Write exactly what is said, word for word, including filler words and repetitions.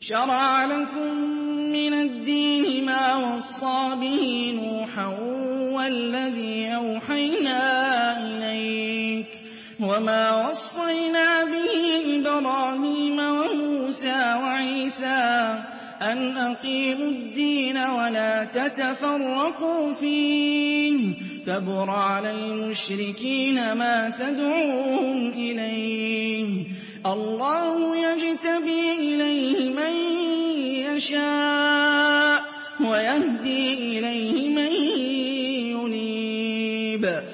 شَرَعَ لَكُم مِّنَ الدِّينِ مَا وَصَّىٰ بِهِ نُوحًا وَالَّذِي أَوْحَيْنَا إِلَيْكَ وَمَا وَصَّيْنَا بِهِ إِبْرَاهِيمَ وَمُوسَىٰ وَعِيسَىٰ أَنْ أَقِيمُوا الدِّينَ وَلَا تَتَفَرَّقُوا فِيهِ ۚ كَبُرَ عَلَى الْمُشْرِكِينَ مَا تَدْعُوهُمْ إِلَيْهِ ۚ اللَّهُ يَجْتَبِي إِلَيْهِ مَن يَشَاءُ وَيَهْدِي إِلَيْهِ